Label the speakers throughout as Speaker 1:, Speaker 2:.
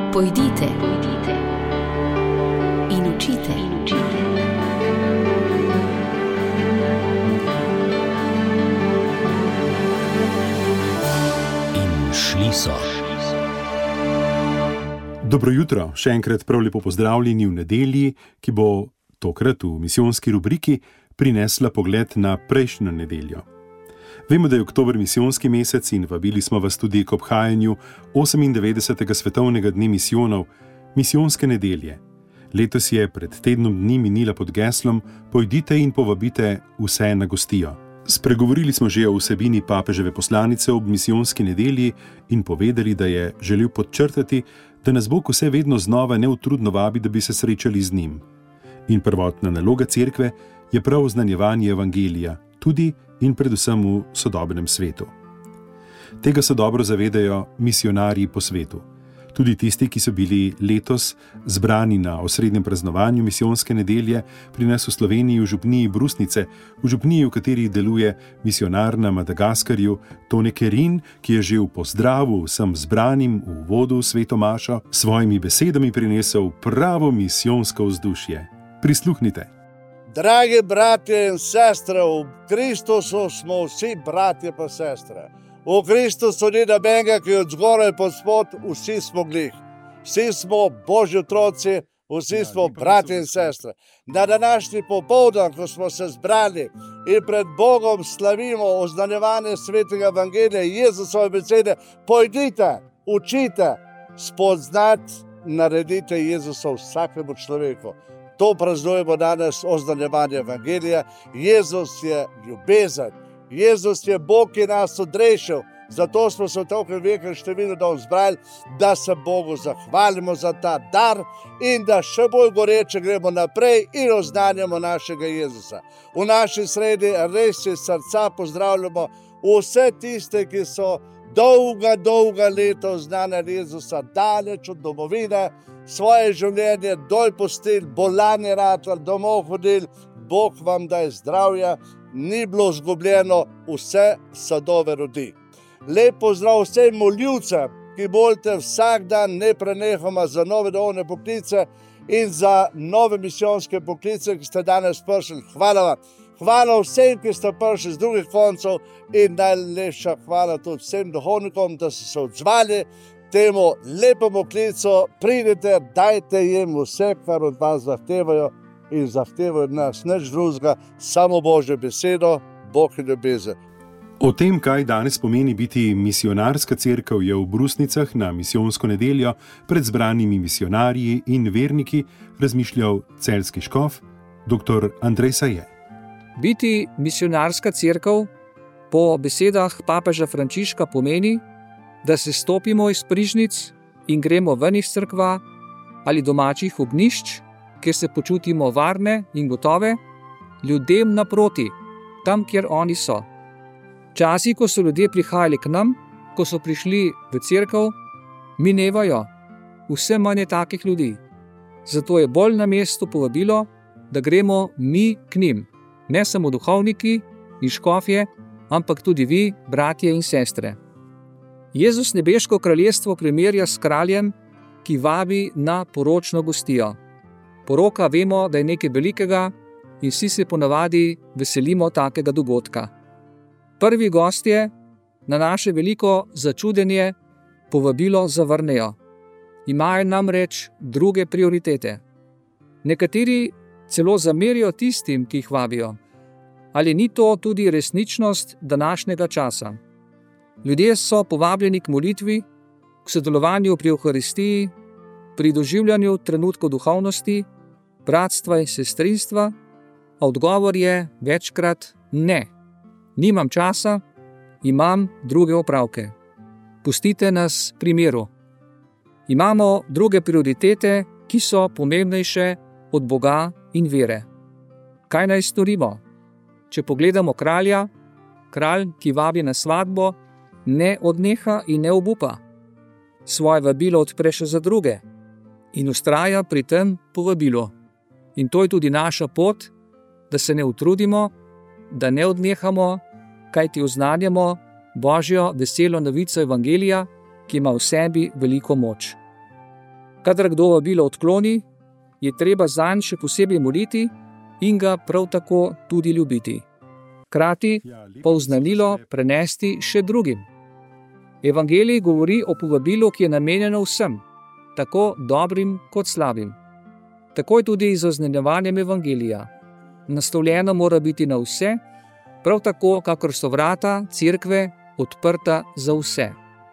Speaker 1: Pojdite in učite.
Speaker 2: In šli so.
Speaker 3: Dobro jutro, še enkrat prav lepo pozdravljeni v nedelji, ki bo tokrat v misijonski rubriki prinesla pogled na prejšnjo nedeljo. Vemo, da je oktober misijonski mesec in vabili smo vas tudi k obhajanju 98. svetovnega dne misijonov, misijonske nedelje. Letos je pred tednom dni minila pod geslom Pojdite in povabite vse na gostijo. Spregovorili smo že o vsebini papeževe poslanice ob misijonski nedelji in povedali, da je želel podčrtati, da nas Bog vse vedno znova neutrudno vabi, da bi se srečali z njim. In prvotna naloga cerkve je prav oznanjevanje evangelija, tudi in predvsem v sodobnem svetu. Tega se dobro zavedajo misijonarji po svetu. Tudi tisti, ki so bili letos zbrani na osrednjem praznovanju misijonske nedelje pri nas v Sloveniji v župniji Brusnice, v župniji, v kateri deluje misijonar na Madagaskarju Tone Kerin, ki je že v pozdravu vsem zbranim v uvodu v sveto mašo s svojimi besedami prinesel pravo misijonsko vzdušje. Prisluhnite.
Speaker 4: Dragi bratje in sestre, v Kristusu smo vsi bratje pa sestre. V Kristusu ni nobenega, ki je od zgoraj pod spod, vsi smo glih. Vsi smo Božji otroci, vsi smo bratje in sestre. Na današnji popoldan, ko smo se zbrali in pred Bogom slavimo oznanjevanje svetega evangelija, Jezusove besede, pojdite, učite, spoznati, naredite Jezusa vsakemu človeku. To praznujemo danes oznanjevanje evangelija. Jezus je ljubezen. Jezus je Bog, ki nas odrešil. Zato smo se v toliko vekem številu zbrali, da se Bogu zahvalimo za ta dar in da še bolj goreče gremo naprej in oznanjamo našega Jezusa. V naši sredi res iz srca pozdravljamo vse tiste, ki so dolga leta oznanjali Jezusa, daleč od domovine, svoje življenje dol pustili, bolani ratali, domov hodili. Bog vam daj zdravja, ni bilo izgubljeno, vse sadove rodi. Lep pozdrav vsem moljivcem, ki molite vsak dan neprenehoma za nove duhovne poklice in za nove misijonske poklice, ki ste danes prišli. Hvala vam. Hvala vsem, ki ste prišli z drugih koncev in najlepša hvala tudi vsem duhovnikom, da so se odzvali temu lepemu klicu. Pridite, dajte jim vse, kar od vas zahtevajo in zahtevajo od nas nič drugega, samo Božjo besedo, Bog in ljubezen.
Speaker 3: O tem, kaj danes pomeni biti misijonarska cerkev, je v Brusnicah na misijonsko nedeljo pred zbranimi misijonarji in verniki razmišljal celjski škof dr. Andrej Saje.
Speaker 5: Biti misijonarska cerkev po besedah papeža Frančiška pomeni, da se stopimo iz prižnic in gremo ven iz cerkva ali domačih ognjišč, kjer se počutimo varne in gotove, ljudem naproti, tam, kjer oni so. Časi, ko so ljudje prihajali k nam, ko so prišli v cerkev, minevajo. Vse manj je takih ljudi. Zato je bolj na mestu povabilo, da gremo mi k njim. Ne samo duhovniki in škofje, ampak tudi vi, bratje in sestre. Jezus nebeško kraljestvo primerja s kraljem, ki vabi na poročno gostijo. Poroka vemo, da je nekaj velikega in vsi se ponavadi veselimo takega dogodka. Prvi gostje na naše veliko začudenje povabilo zavrnejo. Imajo namreč druge prioritete. Nekateri celo zamerijo tistim, ki jih vabijo. Ali ni to tudi resničnost današnjega časa? Ljudje so povabljeni k molitvi, k sodelovanju pri Evharistiji, pri doživljanju trenutkov duhovnosti, bratstva in sestrinstva, a odgovor je večkrat ne. Nimam časa, imam druge opravke. Pustite nas pri miru. Imamo druge prioritete, ki so pomembnejše od Boga in vere. Kaj naj storimo? Če pogledamo kralja, kralj, ki vabi na svatbo, ne odneha in ne obupa. Svoje vabilo odpre še za druge in vztraja pri tem povabilu. In to je tudi naša pot, da se ne utrudimo, da ne odnehamo, kajti oznanjamo Božjo veselo novico evangelija, ki ima v sebi veliko moč. Kadar kdo vabilo odkloni, je treba zanj še posebej moliti in ga prav tako tudi ljubiti. Hkrati pa oznanilo prenesti še drugim. Evangelij govori o povabilu, ki je namenjeno vsem, tako dobrim kot slabim. Tako je tudi z oznanjevanjem evangelija. Naslovljeno mora biti na vse, prav tako, kakor so vrata cerkve odprta za vse.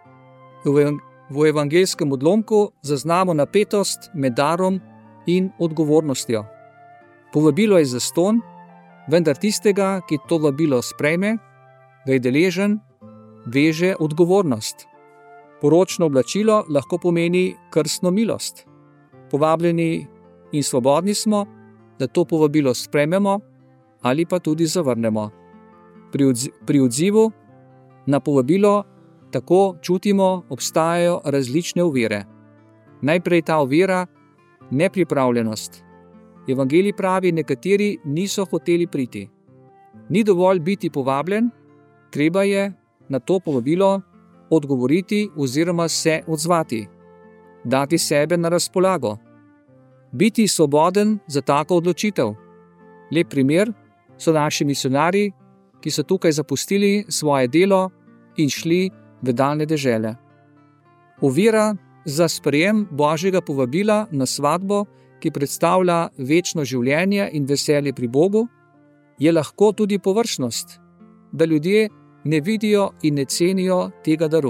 Speaker 5: V evangeljskem odlomku zaznamo napetost med darom in odgovornostjo. Povabilo je zastonj, vendar tistega, ki to vabilo sprejme, ga je deležen, veže odgovornost. Poročno oblačilo lahko pomeni krstno milost. Povabljeni in svobodni smo, da to povabilo sprejmemo ali pa tudi zavrnemo. Pri odzivu na povabilo tako čutimo, obstajajo različne ovire. Najprej ta ovira, nepripravljenost. Evangelij pravi, nekateri niso hoteli priti. Ni dovolj biti povabljen, treba je na to povabilo odgovoriti oziroma se odzvati, dati sebe na razpolago. Biti svoboden za tako odločitev. Lep primer so naši misionarji, ki so tukaj zapustili svoje delo in šli v daljne dežele. Ovira za sprejem Božjega povabila na svatbo, ki predstavlja večno življenje in veselje pri Bogu, je lahko tudi površnost, da ljudje ne vidijo in ne cenijo tega daru.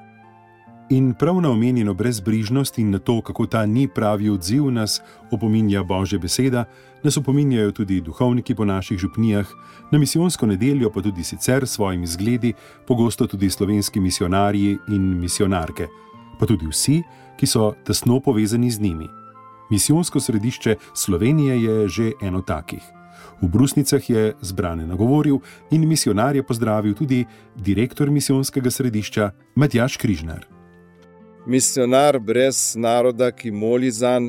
Speaker 3: In prav na omenjeno brezbrižnost in na to, kako ta ni pravi odziv, nas opominja Božja beseda, nas opominjajo tudi duhovniki po naših župnijah, na misijonsko nedeljo pa tudi sicer s svojimi zgledi, pogosto tudi slovenski misionarji in misionarke, pa tudi vsi, ki so tesno povezani z njimi. Misijonsko središče Slovenije je že eno takih. V Brusnicah je zbrane nagovoril in misionarje pozdravil tudi direktor misijonskega središča Matjaž Križnar.
Speaker 1: Misionar brez naroda, ki moli zanj,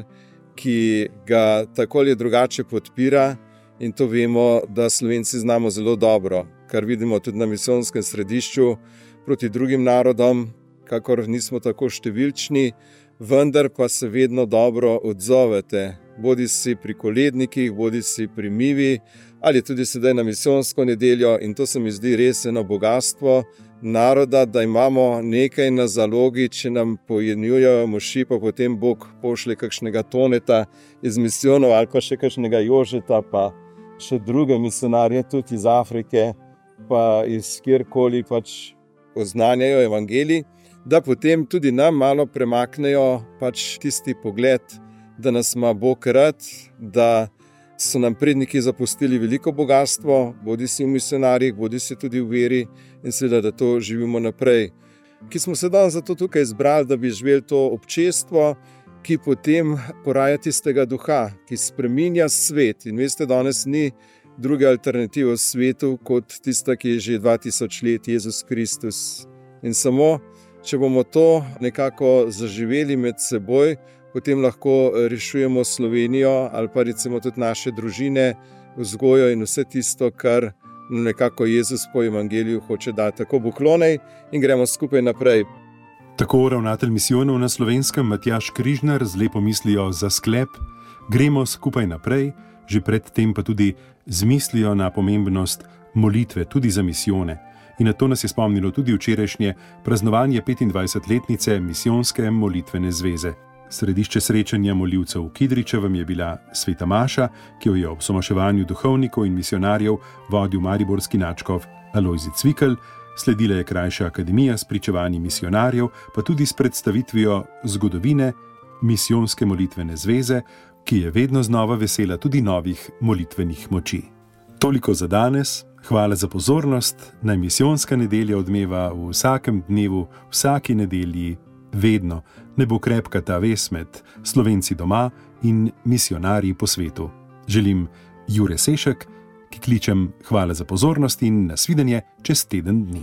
Speaker 1: ki ga tako ali drugače podpira, in to vemo, da Slovenci znamo zelo dobro, kar vidimo tudi na misijonskem središču proti drugim narodom, kakor nismo tako številčni, vendar pa se vedno dobro odzovete, bodi si pri kolednikih, bodi si pri Mivi, ali tudi sedaj na misijonsko nedeljo, in to se mi zdi res eno bogatstvo naroda, da imamo nekaj na zalogi, če nam pojenjujejo moši, pa potem Bog pošlje kakšnega Toneta iz misijonov ali pa še kakšnega Jožeta, pa še druge misionarje tudi iz Afrike, pa iz kjerkoli pač oznanjajo evangelij, da potem tudi nam malo premaknejo pač tisti pogled, da nas ima Bog rad, da so nam predniki zapustili veliko bogatstvo, bodi si v misionarjih, bodi si tudi v veri, in seveda, da to živimo naprej. Ki smo se danes zato tukaj izbrali, da bi živeli to občestvo, ki potem poraja tistega duha, ki spreminja svet. In veste, danes ni druge alternative v svetu, kot tista, ki je že 2000 let, Jezus Kristus. In samo, če bomo to nekako zaživeli med seboj, potem lahko rešujemo Slovenijo ali pa recimo tudi naše družine, vzgojo in vse tisto, kar nekako Jezus po evangeliju hoče dati. Tako poklonej in gremo skupaj naprej.
Speaker 3: Tako ravnatelj misijonov na Slovenskem Matjaž Križnar z lepo mislijo za sklep, gremo skupaj naprej, že predtem pa tudi z mislijo na pomembnost molitve tudi za misijone. In na to nas je spomnilo tudi včerajšnje praznovanje 25-letnice Misijonske molitvene zveze. Središče srečanja molivcev v Kidričevem je bila sveta maša, ki jo je ob somaševanju duhovnikov in misionarjev vodil mariborski nadškof Alojzij Cvikl, sledila je krajša akademija s pričevanji misionarjev, pa tudi s predstavitvijo zgodovine Misijonske molitvene zveze, ki je vedno znova vesela tudi novih molitvenih moči. Toliko za danes, hvala za pozornost, naj misijonska nedelja odmeva v vsakem dnevu, vsaki nedelji, vedno, ne bo krepka ta vez med Slovenci doma in misionarji po svetu. Želim Jure Sešek, ki kličem hvala za pozornost in nasvidenje čez teden dni.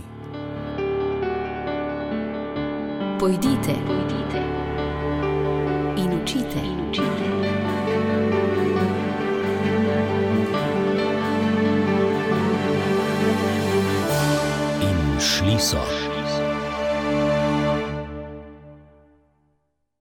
Speaker 2: Pojdite in učite. In šli so.